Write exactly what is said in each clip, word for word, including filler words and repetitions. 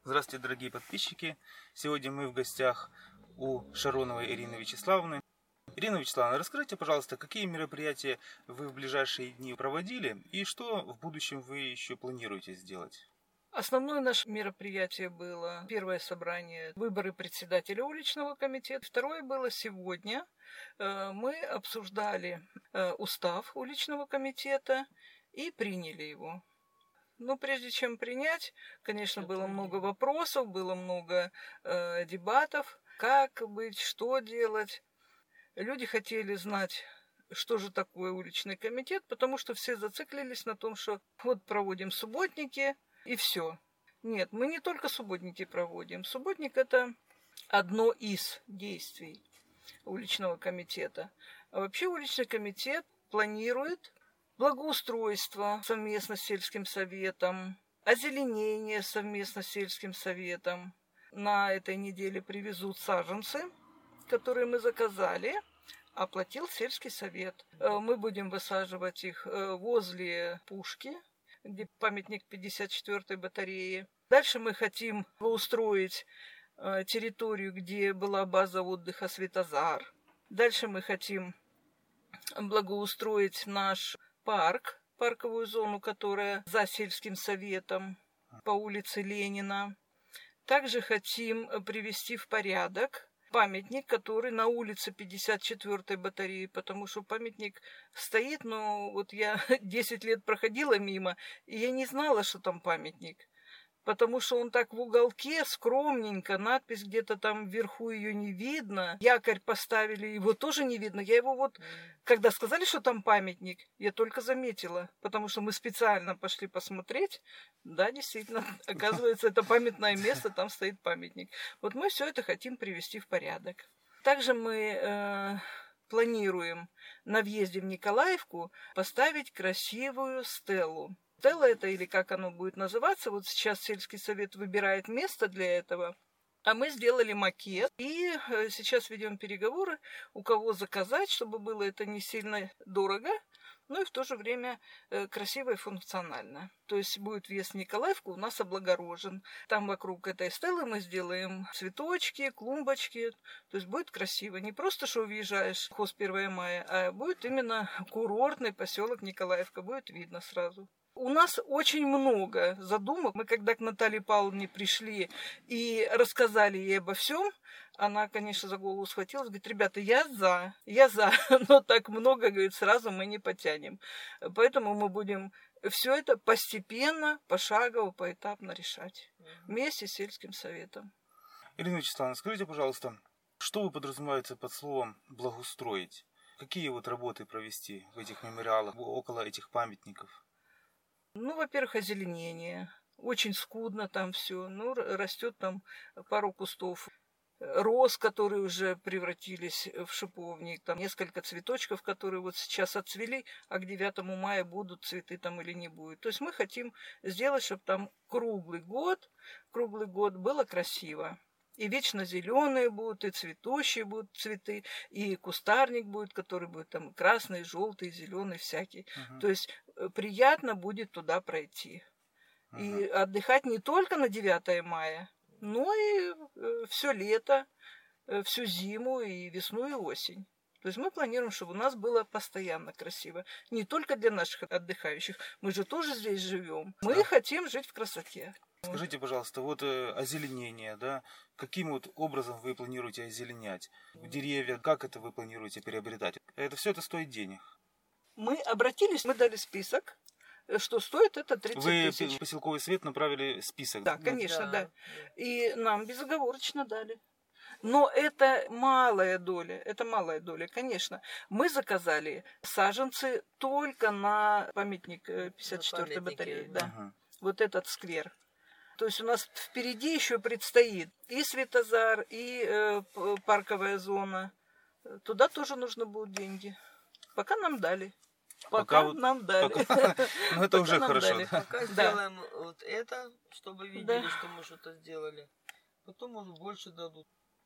Здравствуйте, дорогие подписчики! Сегодня мы в гостях у Шароновой Ирины Вячеславовны. Ирина Вячеславовна, расскажите, пожалуйста, какие мероприятия вы в ближайшие дни проводили и что в будущем вы еще планируете сделать? Основное наше мероприятие было первое собрание, выборы председателя уличного комитета. Второе было сегодня. Мы обсуждали устав уличного комитета и приняли его. Но прежде чем принять, конечно, было много вопросов, было много э, дебатов, как быть, что делать. Люди хотели знать, что же такое уличный комитет, потому что все зациклились на том, что вот проводим субботники и все. Нет, мы не только субботники проводим. Субботник – это одно из действий уличного комитета. А вообще уличный комитет планирует благоустройство совместно с сельским советом, озеленение совместно с сельским советом. На этой неделе привезут саженцы, которые мы заказали, оплатил сельский совет. Мы будем высаживать их возле пушки, где памятник пятьдесят четвёртой батареи. Дальше мы хотим устроить территорию, где была база отдыха Светозар. Дальше мы хотим благоустроить наш парк, парковую зону, которая за сельским советом по улице Ленина. Также хотим привести в порядок памятник, который на улице пятьдесят четвёртой батареи, потому что памятник стоит, но вот я десять лет проходила мимо, и я не знала, что там памятник. Потому что он так в уголке, скромненько, надпись где-то там вверху, ее не видно. Якорь поставили, его тоже не видно. Я его вот, когда сказали, что там памятник, я только заметила, потому что мы специально пошли посмотреть. Да, действительно, оказывается, это памятное место, там стоит памятник. Вот мы все это хотим привести в порядок. Также мы э, планируем на въезде в Николаевку поставить красивую стелу. Стелла это, или как оно будет называться, вот сейчас сельский совет выбирает место для этого, а мы сделали макет, и сейчас ведем переговоры, у кого заказать, чтобы было это не сильно дорого, но и в то же время красиво и функционально. То есть будет въезд в Николаевку у нас облагорожен. Там вокруг этой стелы мы сделаем цветочки, клумбочки. То есть будет красиво. Не просто, что въезжаешь в хоз первого мая, а будет именно курортный поселок Николаевка. Будет видно сразу. У нас очень много задумок. Мы когда к Наталье Павловне пришли и рассказали ей обо всем, она, конечно, за голову схватилась, говорит: ребята, я за, я за, но так много, говорит, сразу мы не потянем. Поэтому мы будем все это постепенно, пошагово, поэтапно решать вместе с сельским советом. Ирина Вячеславовна, скажите, пожалуйста, что вы подразумеваете под словом «благоустроить»? Какие вот работы провести в этих мемориалах, около этих памятников? Ну, во-первых, озеленение. Очень скудно там все. Ну, растет там пару кустов роз, которые уже превратились в шиповник. Там несколько цветочков, которые вот сейчас отцвели, а к девятому мая будут цветы там или не будет. То есть мы хотим сделать, чтобы там круглый год, круглый год было красиво. И вечно зеленые будут, и цветущие будут цветы, и кустарник будет, который будет там красный, желтый, зеленый, всякий. Uh-huh. То есть приятно будет туда пройти. Uh-huh. И отдыхать не только на девятое мая, но и все лето, всю зиму, и весну, и осень. То есть мы планируем, чтобы у нас было постоянно красиво. Не только для наших отдыхающих. Мы же тоже здесь живем. Мы да. хотим жить в красоте. Скажите, пожалуйста, вот э, озеленение, да, каким вот образом вы планируете озеленять деревья, как это вы планируете приобретать? Это все это стоит денег. Мы обратились, мы дали список, что стоит это тридцать тысяч. Вы поселковый совет направили список? Да, конечно, да. да. И нам безоговорочно дали. Но это малая доля, это малая доля, конечно. Мы заказали саженцы только на памятник пятьдесят четвёртой батареи, да. Угу. Вот этот сквер. То есть у нас впереди еще предстоит и Светозар, и э, парковая зона. Туда тоже нужно будут деньги. Пока нам дали. Пока, пока вот, нам дали. Пока, ну это уже хорошо. Пока сделаем вот это, чтобы видели, что мы что-то сделали. Потом, может, больше дадут.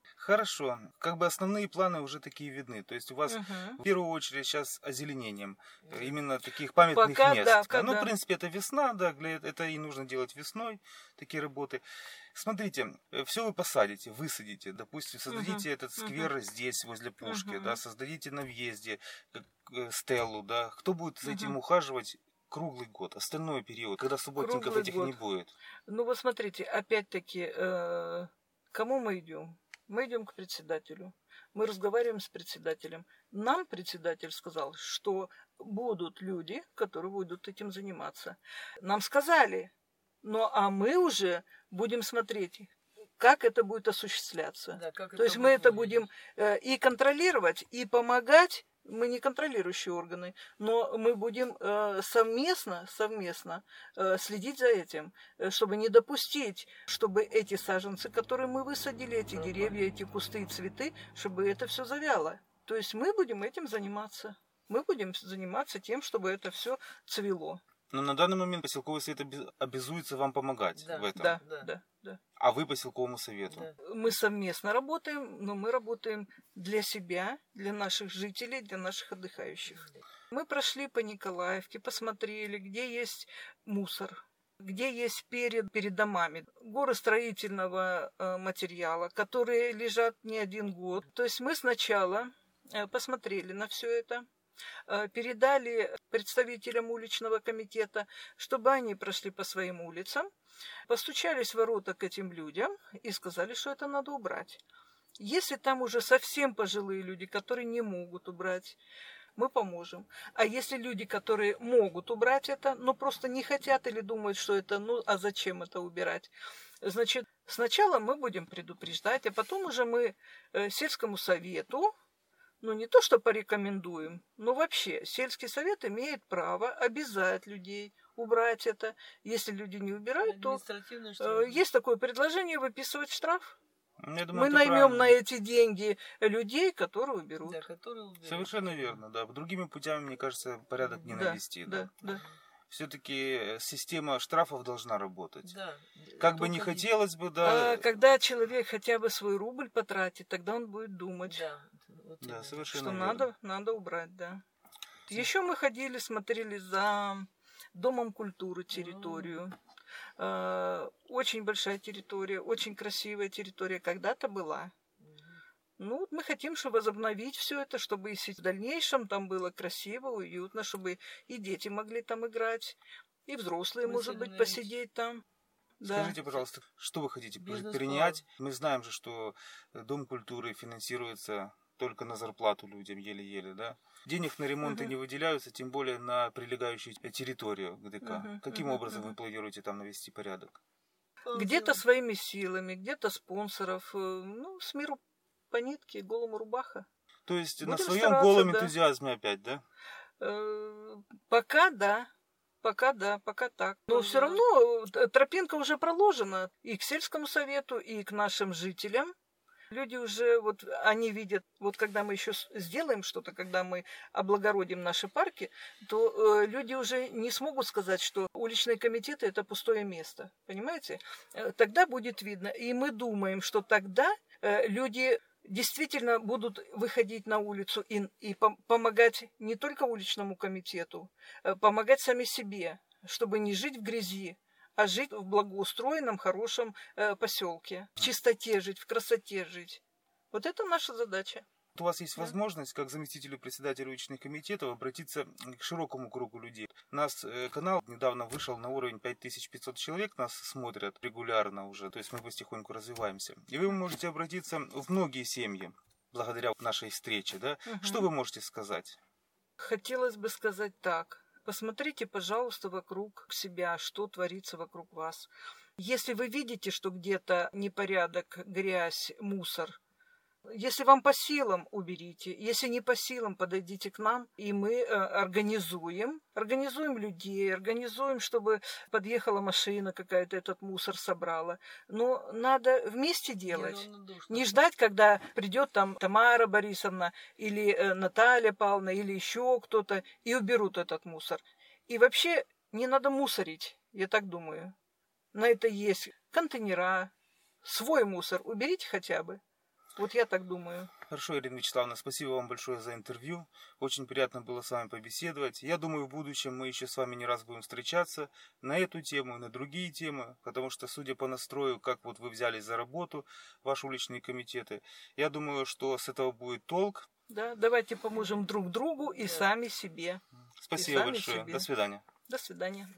Хорошо. Как бы основные планы уже такие видны. То есть у вас Угу. в первую очередь сейчас озеленением э, именно таких памятных Пока мест. да, Да. пока Ну, в да. принципе, это весна, да, для- это и нужно делать весной, такие работы. Смотрите, все вы посадите, высадите, допустим, создадите Мгм. этот Мгм. сквер здесь, возле Пушки, да, Мгм. создадите на въезде как, э, стелу, да. Кто будет за этим Мгм. ухаживать круглый год, остальной период, когда субботников Круглый этих год. не будет? Ну вот смотрите, опять-таки, э, кому мы идем? Мы идем к председателю. Мы разговариваем с председателем. Нам председатель сказал, что будут люди, которые будут этим заниматься. Нам сказали, ну а мы уже будем смотреть, как это будет осуществляться. Да, как То это есть мы будет это выглядеть. будем э, и контролировать, и помогать. Мы не контролирующие органы, но мы будем э, совместно, совместно э, следить за этим, э, чтобы не допустить, чтобы эти саженцы, которые мы высадили, эти деревья, эти кусты и цветы, чтобы это все завяло. То есть мы будем этим заниматься. Мы будем заниматься тем, чтобы это все цвело. Но на данный момент поселковый совет оби- обязуется вам помогать Да, в этом. Да, Да. да, да. А вы поселковому совету. Да. Мы совместно работаем, но мы работаем для себя, для наших жителей, для наших отдыхающих. Мы прошли по Николаевке, посмотрели, где есть мусор, где есть перед, перед домами горы строительного э, материала, которые лежат не один год. То есть мы сначала э, посмотрели на все это, э, передали представителям уличного комитета, чтобы они прошли по своим улицам, постучались в ворота к этим людям и сказали, что это надо убрать. Если там уже совсем пожилые люди, которые не могут убрать, мы поможем. А если люди, которые могут убрать это, но просто не хотят или думают, что это, ну, а зачем это убирать? Значит, сначала мы будем предупреждать, а потом уже мы э, сельскому совету, ну, не то что порекомендуем, но вообще сельский совет имеет право обязать людей убрать это. Если люди не убирают, то Административный э, штраф. есть такое предложение выписывать штраф. Я думаю, Мы это наймем правильно. на эти деньги людей, которые уберут. Да, которые уберут. Совершенно верно, да. Другими путями, мне кажется, порядок не Да, навести. Да. да, да. Все-таки система штрафов должна работать. Да. Как бы не Только- хотелось бы, да. А когда человек хотя бы свой рубль потратит, тогда он будет думать, Да, вот Да, именно. совершенно что верно. надо, надо убрать, да. Еще мы ходили, смотрели за Домом культуры территорию. Э, Очень большая территория, очень красивая территория когда-то была. Ну, вот мы хотим, чтобы возобновить все это, чтобы и в дальнейшем там было красиво, уютно, чтобы и дети могли там играть, и взрослые, может быть, Возобновить. посидеть там. Да. Скажите, пожалуйста, что вы хотите Бизнес-план. принять? Мы знаем же, что Дом культуры финансируется только на зарплату людям, еле-еле, да? Денег на ремонты Мгм. не выделяются, тем более на прилегающую территорию ГДК. Мгм, Каким мгм, образом вы мгм. планируете там навести порядок? Где-то своими силами, где-то спонсоров. э, Ну, с миру по нитке, голому рубаха. То есть на Будем своем стараться, голом да. энтузиазме опять, да? Э, Пока да. Пока да, пока так. Но Ага. все равно э, тропинка уже проложена и к сельскому совету, и к нашим жителям. Люди уже, вот они видят, вот когда мы еще с- сделаем что-то, когда мы облагородим наши парки, то э, люди уже не смогут сказать, что уличные комитеты это пустое место. Понимаете? Э, Тогда будет видно. И мы думаем, что тогда э, люди действительно будут выходить на улицу и, и пом- помогать не только уличному комитету, э, помогать сами себе, чтобы не жить в грязи, а жить в благоустроенном, хорошем э, поселке, в чистоте жить, в красоте жить. Вот это наша задача. У вас есть Да. возможность, как заместителю председателя уличных комитетов, обратиться к широкому кругу людей. У нас э, канал недавно вышел на уровень пять тысяч пятьсот человек, нас смотрят регулярно уже, то есть мы потихоньку развиваемся. И вы можете обратиться в многие семьи, благодаря нашей встрече, да? Мгм. Что вы можете сказать? Хотелось бы сказать так. Посмотрите, пожалуйста, вокруг себя, что творится вокруг вас. Если вы видите, что где-то непорядок, грязь, мусор, если вам по силам, уберите. Если не по силам, подойдите к нам, и мы э, организуем. Организуем людей, организуем, чтобы подъехала машина какая-то, этот мусор собрала. Но надо вместе делать. Единодушно. Не ждать, когда придет там Тамара Борисовна или э, Наталья Павловна или еще кто-то и уберут этот мусор. И вообще не надо мусорить, я так думаю. На это есть контейнера, свой мусор уберите хотя бы. Вот я так думаю. Хорошо, Ирина Вячеславовна, спасибо вам большое за интервью. Очень приятно было с вами побеседовать. Я думаю, в будущем мы еще с вами не раз будем встречаться на эту тему и на другие темы, потому что, судя по настрою, как вот вы взялись за работу, ваши уличные комитеты, я думаю, что с этого будет толк. Да, давайте поможем друг другу и сами себе. Спасибо и сами большое. себе. До свидания. До свидания.